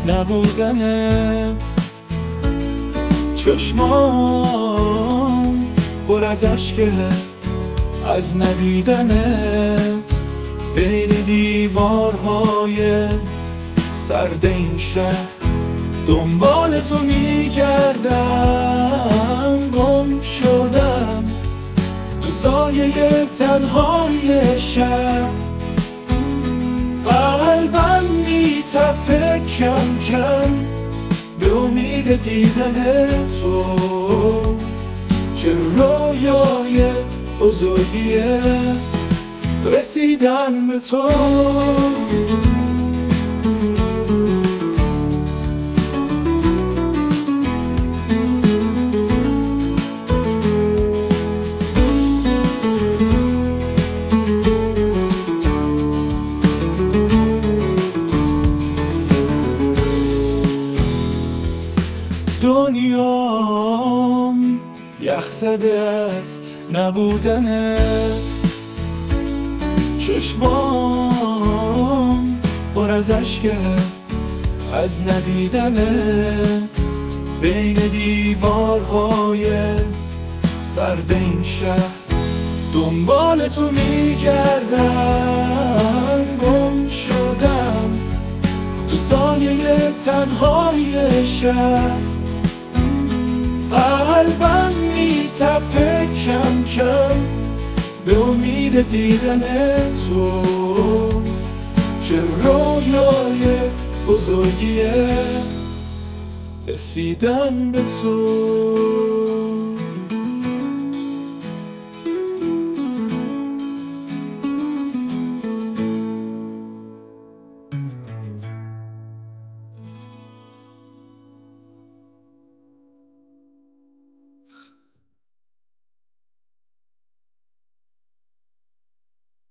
نبودنت. چشمام پر از اشکه از ندیدنت، بین دیوارهای سرد این شهر دنبال تو میگردم. گم شدم تو سایه تنهای شهر، قلبم میتپه کم کم به امید دیدن تو. چه رویای بزرگیه رسیدن به تو. دنیام یخ زده از نبودنت. چشمام پر از اشکه از ندیدنت، بین دیوارهای سرد این شهر دنبال تو میگردم. گم شدم تو سایه تنهای شهر، قلبم میتپه کم کم به امید دیدن تو. چه رویای بزرگیه رسیدن به تو.